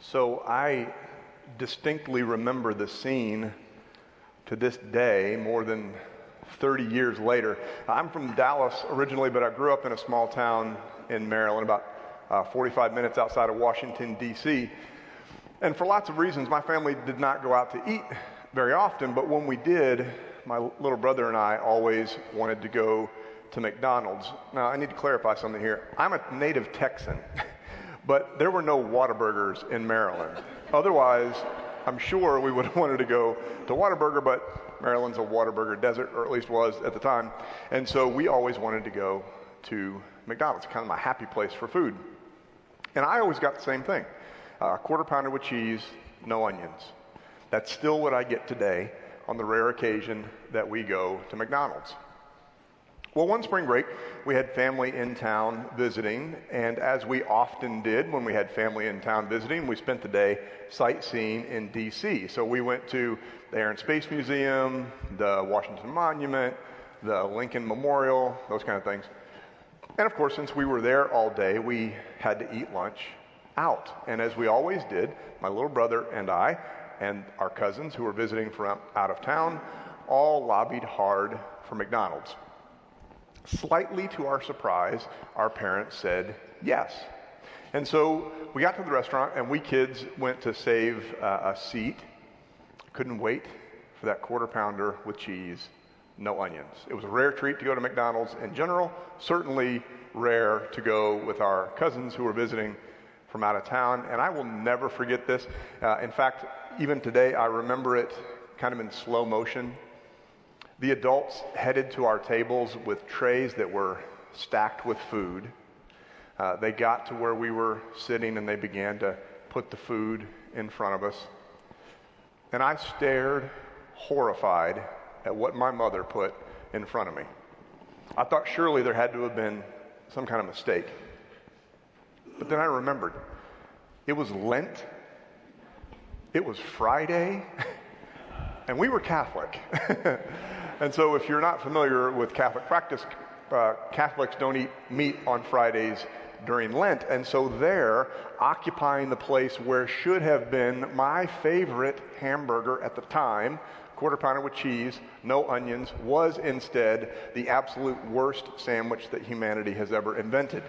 So I distinctly remember the scene to this day, more than 30 years later. I'm from Dallas originally, but I grew up in a small town in Maryland, about 45 minutes outside of Washington, D.C. And for lots of reasons, my family did not go out to eat very often, but when we did, my little brother and I always wanted to go to McDonald's. Now, I need to clarify something here. I'm a native Texan, but there were no Whataburgers in Maryland. Otherwise, I'm sure we would have wanted to go to Whataburger, but Maryland's a Whataburger desert, or at least was at the time. And so we always wanted to go to McDonald's, kind of my happy place for food. And I always got the same thing, a quarter pounder with cheese, no onions. That's still what I get today on the rare occasion that we go to McDonald's. Well, one spring break, we had family in town visiting, and as we often did when we had family in town visiting, we spent the day sightseeing in D.C. So we went to the Air and Space Museum, the Washington Monument, the Lincoln Memorial, those kind of things. And of course, since we were there all day, we had to eat lunch out. And as we always did, my little brother and I, and our cousins who were visiting from out of town, all lobbied hard for McDonald's. Slightly to our surprise, our parents said yes. And so we got to the restaurant, and we kids went to save a seat. Couldn't wait for that quarter pounder with cheese, no onions. It was a rare treat to go to McDonald's in general, certainly rare to go with our cousins who were visiting from out of town, and I will never forget this. In fact, even today, I remember it kind of in slow motion. The adults headed to our tables with trays that were stacked with food. They got to where we were sitting and they began to put the food in front of us. And I stared horrified at what my mother put in front of me. I thought surely there had to have been some kind of mistake. But then I remembered. It was Lent. It was Friday. And we were Catholic. And so if you're not familiar with Catholic practice, Catholics don't eat meat on Fridays during Lent. And so there, occupying the place where should have been my favorite hamburger at the time, quarter pounder with cheese, no onions, was instead the absolute worst sandwich that humanity has ever invented.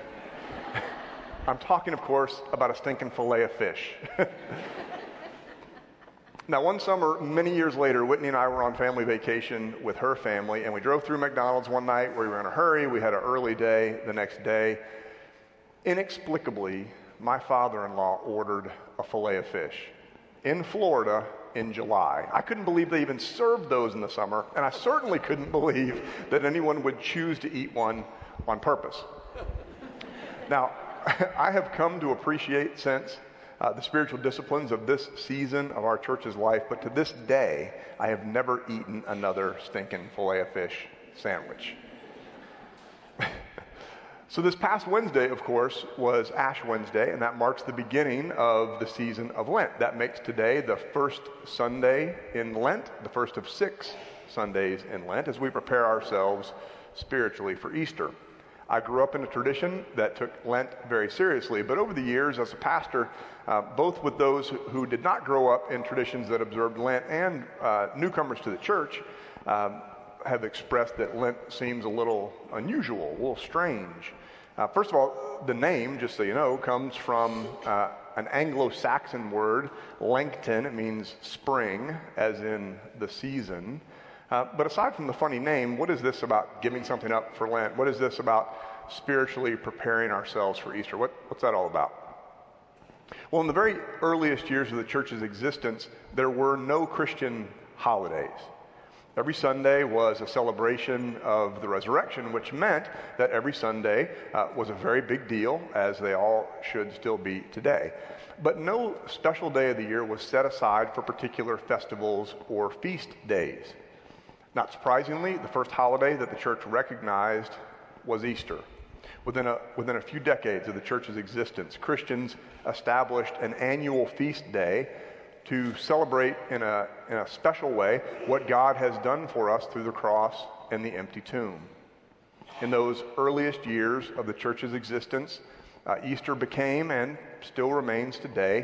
I'm talking, of course, about a stinking fillet of fish. Now, one summer, many years later, Whitney and I were on family vacation with her family, and we drove through McDonald's one night where we were in a hurry. We had an early day the next day. Inexplicably, my father-in-law ordered a fillet of fish in Florida in July. I couldn't believe they even served those in the summer, and I certainly couldn't believe that anyone would choose to eat one on purpose. Now, I have come to appreciate since the spiritual disciplines of this season of our church's life, but to this day, I have never eaten another stinking fillet of fish sandwich. So this past Wednesday, of course, was Ash Wednesday, and that marks the beginning of the season of Lent. That makes today the first Sunday in Lent, the first of 6 Sundays in Lent, as we prepare ourselves spiritually for Easter. I grew up in a tradition that took Lent very seriously, but over the years as a pastor, both with those who did not grow up in traditions that observed Lent and newcomers to the church, have expressed that Lent seems a little unusual, a little strange. First of all, the name, just so you know, comes from an Anglo-Saxon word, Lengton. It means spring, as in the season. But aside from the funny name, what is this about giving something up for Lent? What is this about spiritually preparing ourselves for Easter? What's that all about? Well, in the very earliest years of the church's existence, there were no Christian holidays. Every Sunday was a celebration of the resurrection, which meant that every Sunday was a very big deal, as they all should still be today. But no special day of the year was set aside for particular festivals or feast days. Not surprisingly, the first holiday that the church recognized was Easter. Within a few decades of the church's existence, Christians established an annual feast day to celebrate in a special way what God has done for us through the cross and the empty tomb. In those earliest years of the church's existence, Easter became and still remains today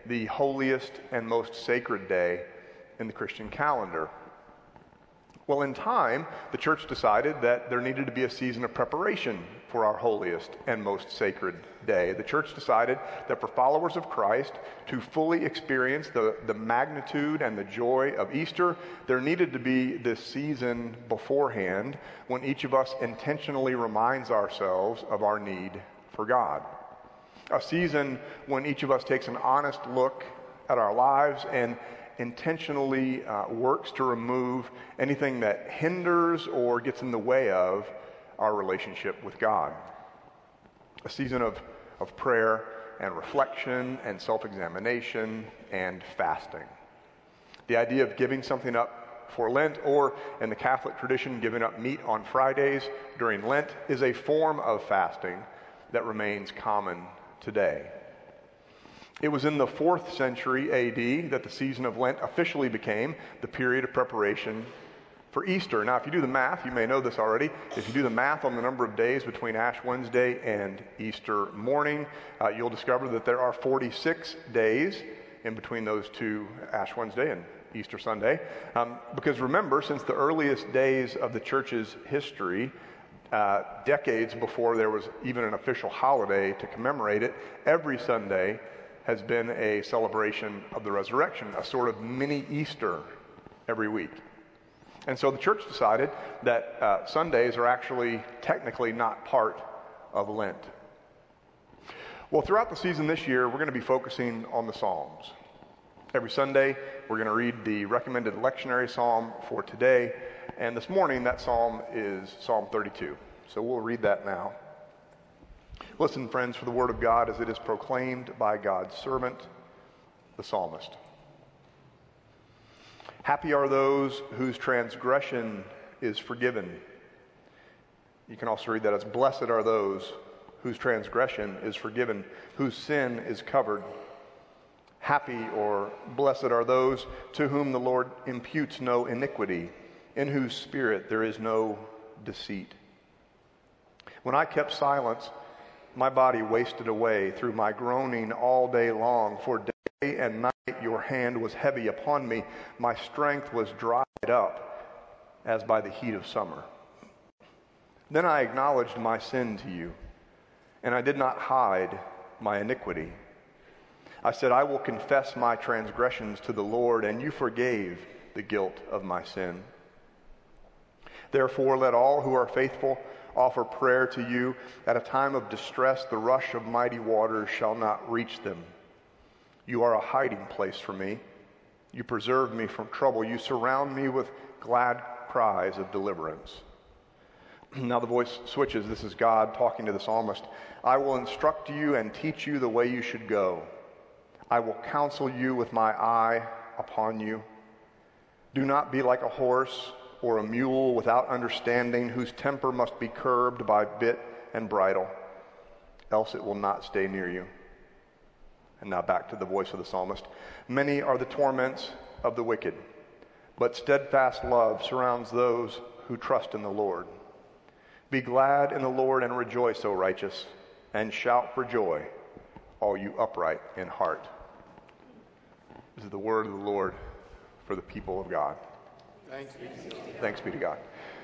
the holiest and most sacred day in the Christian calendar. Well, in time, the church decided that there needed to be a season of preparation for our holiest and most sacred day. The church decided that for followers of Christ to fully experience the magnitude and the joy of Easter, there needed to be this season beforehand when each of us intentionally reminds ourselves of our need for God. A season when each of us takes an honest look at our lives and intentionally works to remove anything that hinders or gets in the way of our relationship with God. A season of prayer and reflection and self-examination and fasting. The idea of giving something up for Lent, or in the Catholic tradition, giving up meat on Fridays during Lent, is a form of fasting that remains common today. It was in the 4th century AD that the season of Lent officially became the period of preparation for Easter. Now, if you do the math, you may know this already, if you do the math on the number of days between Ash Wednesday and Easter morning, you'll discover that there are 46 days in between those two, Ash Wednesday and Easter Sunday. Because remember, since the earliest days of the church's history, decades before there was even an official holiday to commemorate it, every Sunday has been a celebration of the resurrection, a sort of mini Easter every week. And so the church decided that Sundays are actually technically not part of Lent. Well, throughout the season this year, we're going to be focusing on the Psalms. Every Sunday, we're going to read the recommended lectionary psalm for today, and this morning that psalm is Psalm 32. So we'll read that now. Listen, friends, for the word of God as it is proclaimed by God's servant, the psalmist. Happy are those whose transgression is forgiven. You can also read that as blessed are those whose transgression is forgiven, whose sin is covered. Happy or blessed are those to whom the Lord imputes no iniquity, in whose spirit there is no deceit. When I kept silence, my body wasted away through my groaning all day long. For day and night your hand was heavy upon me. My strength was dried up as by the heat of summer. Then I acknowledged my sin to you, and I did not hide my iniquity. I said, I will confess my transgressions to the Lord, and you forgave the guilt of my sin. Therefore, let all who are faithful offer prayer to you. At a time of distress, the rush of mighty waters shall not reach them. You are a hiding place for me. You preserve me from trouble. You surround me with glad cries of deliverance. Now the voice switches. This is God talking to the psalmist. I will instruct you and teach you the way you should go. I will counsel you with my eye upon you. Do not be like a horse or a mule without understanding, whose temper must be curbed by bit and bridle, else it will not stay near you. And now back to the voice of the psalmist. Many are the torments of the wicked, but steadfast love surrounds those who trust in the Lord. Be glad in the Lord and rejoice, O righteous, and shout for joy, all you upright in heart. This is the word of the Lord for the people of God. Thanks be to God.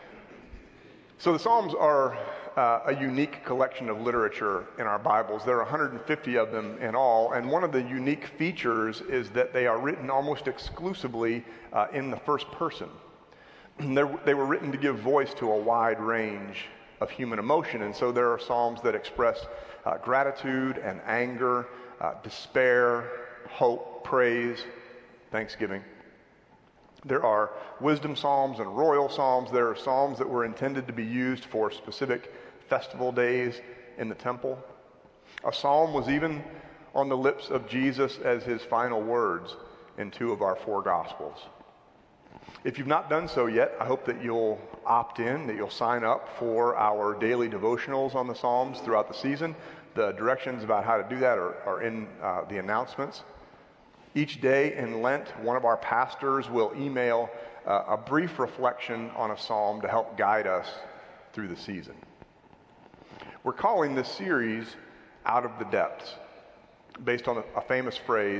So the Psalms are a unique collection of literature in our Bibles. There are 150 of them in all, and one of the unique features is that they are written almost exclusively in the first person. They were written to give voice to a wide range of human emotion, and so there are Psalms that express gratitude and anger, despair, hope, praise, thanksgiving. There are wisdom psalms and royal psalms. There are psalms that were intended to be used for specific festival days in the temple. A psalm was even on the lips of Jesus as his final words in 2 of our 4 Gospels. If you've not done so yet, I hope that you'll opt in, that you'll sign up for our daily devotionals on the Psalms throughout the season. The directions about how to do that are in the announcements. Each day in Lent, one of our pastors will email a brief reflection on a psalm to help guide us through the season. We're calling this series Out of the Depths, based on a famous phrase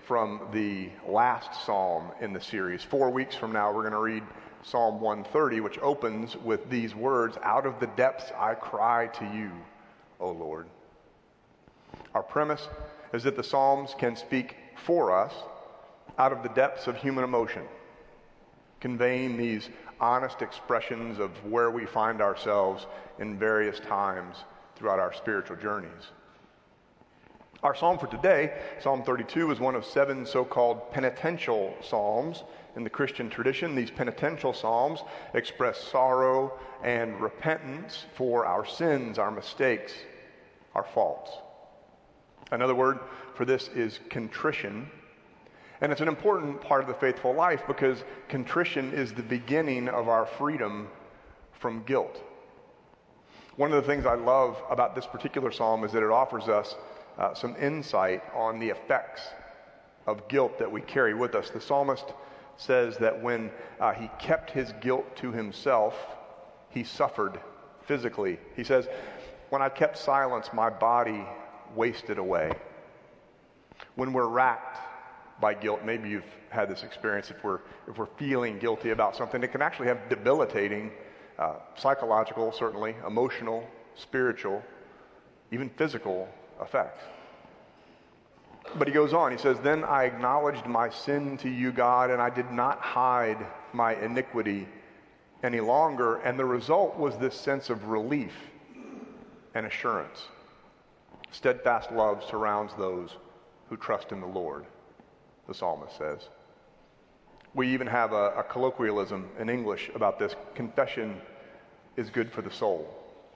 from the last psalm in the series. 4 weeks from now, we're going to read Psalm 130, which opens with these words, "Out of the depths I cry to you, O Lord." Our premise is that the Psalms can speak for us out of the depths of human emotion, conveying these honest expressions of where we find ourselves in various times throughout our spiritual journeys. Our psalm for today, Psalm 32, is one of 7 so-called penitential psalms in the Christian tradition. These penitential psalms express sorrow and repentance for our sins, our mistakes, our faults. Another word for this is contrition. And it's an important part of the faithful life because contrition is the beginning of our freedom from guilt. One of the things I love about this particular psalm is that it offers us some insight on the effects of guilt that we carry with us. The psalmist says that when he kept his guilt to himself, he suffered physically. He says, "When I kept silence, my body wasted away." When we're racked by guilt, maybe you've had this experience, if we're feeling guilty about something, it can actually have debilitating psychological, certainly, emotional, spiritual, even physical effects. But he goes on, he says, "Then I acknowledged my sin to you, God, and I did not hide my iniquity any longer." And the result was this sense of relief and assurance. Steadfast love surrounds those who trust in the Lord, the psalmist says. We even have a colloquialism in English about this. Confession is good for the soul.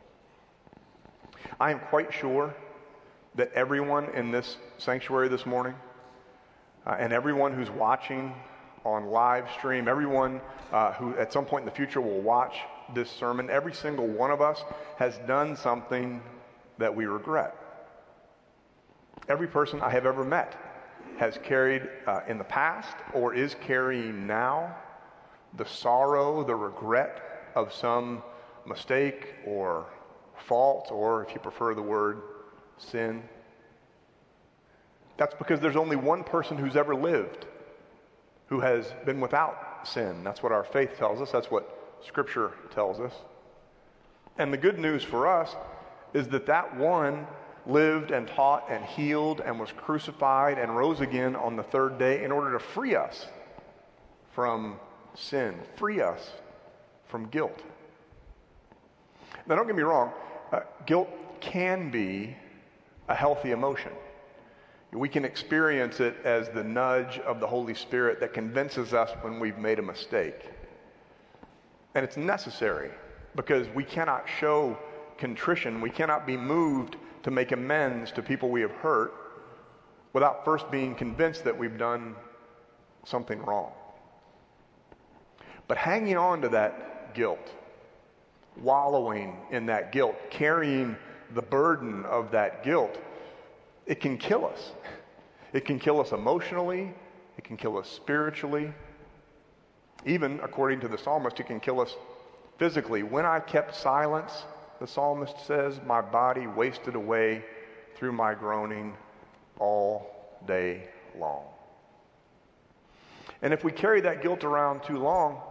I am quite sure that everyone in this sanctuary this morning, and everyone who's watching on live stream, everyone who at some point in the future will watch this sermon, every single one of us has done something that we regret. Every person I have ever met has carried in the past or is carrying now the sorrow, the regret of some mistake or fault, or if you prefer the word, sin. That's because there's only one person who's ever lived who has been without sin. That's what our faith tells us. That's what Scripture tells us. And the good news for us is that that one lived and taught and healed and was crucified and rose again on the third day in order to free us from sin, free us from guilt. Now, don't get me wrong, guilt can be a healthy emotion. We can experience it as the nudge of the Holy Spirit that convinces us when we've made a mistake. And it's necessary because we cannot show contrition, we cannot be moved to make amends to people we have hurt without first being convinced that we've done something wrong. But hanging on to that guilt, wallowing in that guilt, carrying the burden of that guilt, it can kill us. It can kill us emotionally, it can kill us spiritually. Even, according to the psalmist, it can kill us physically. When I kept silence, the psalmist says, my body wasted away through my groaning all day long. And if we carry that guilt around too long,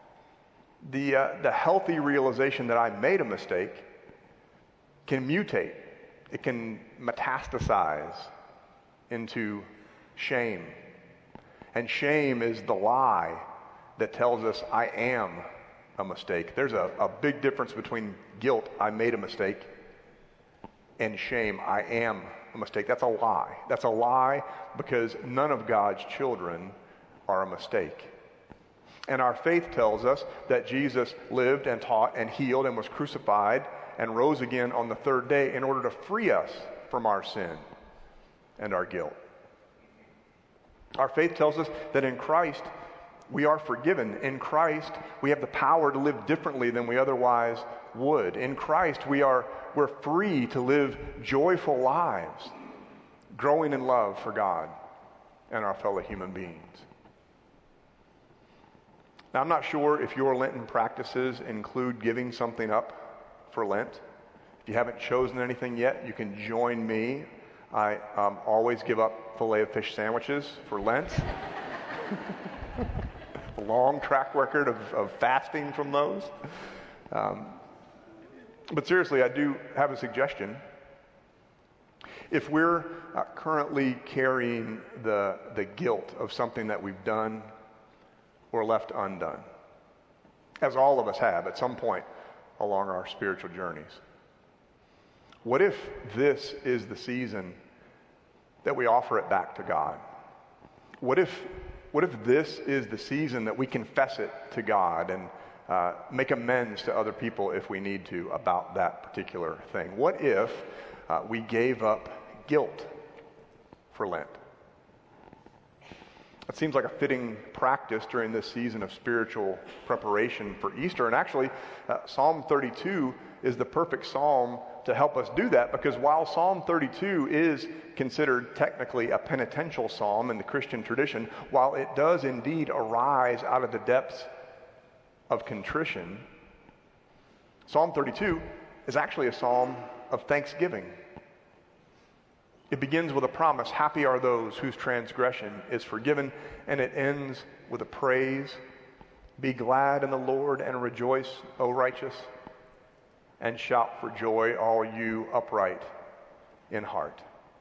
the healthy realization that I made a mistake can mutate. It can metastasize into shame. And shame is the lie that tells us I am a mistake. There's a big difference between guilt, I made a mistake, and shame, I am a mistake. That's a lie. That's a lie because none of God's children are a mistake. And our faith tells us that Jesus lived and taught and healed and was crucified and rose again on the third day in order to free us from our sin and our guilt. Our faith tells us that in Christ we are forgiven. In Christ we have the power to live differently than we otherwise would. In Christ we're free to live joyful lives, growing in love for God and our fellow human beings. Now, I'm not sure if your Lenten practices include giving something up for Lent. If you haven't chosen anything yet, you can join me I always give up filet of fish sandwiches for Lent. A long track record of fasting from those. But seriously, I do have a suggestion. If we're currently carrying the guilt of something that we've done or left undone, as all of us have at some point along our spiritual journeys, what if this is the season that we offer it back to God? What if this is the season that we confess it to God and make amends to other people if we need to about that particular thing? What if we gave up guilt for Lent? It seems like a fitting practice during this season of spiritual preparation for Easter. And actually, Psalm 32 is the perfect psalm to help us do that, because while Psalm 32 is considered technically a penitential psalm in the Christian tradition, while it does indeed arise out of the depths of contrition, Psalm 32 is actually a psalm of thanksgiving. It begins with a promise, happy are those whose transgression is forgiven, and it ends with a praise, be glad in the Lord and rejoice, O righteous, and shout for joy, all you upright in heart.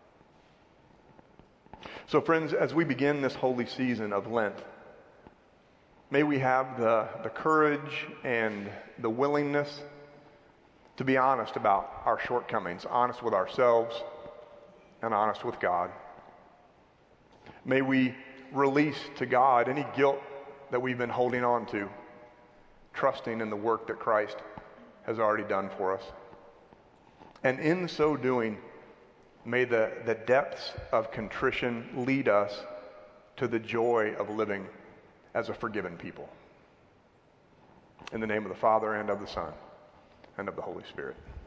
So friends, as we begin this holy season of Lent, may we have the courage and the willingness to be honest about our shortcomings, honest with ourselves and honest with God. May we release to God any guilt that we've been holding on to, trusting in the work that Christ has already done for us. And in so doing, may the depths of contrition lead us to the joy of living as a forgiven people. In the name of the Father, and of the Son, and of the Holy Spirit.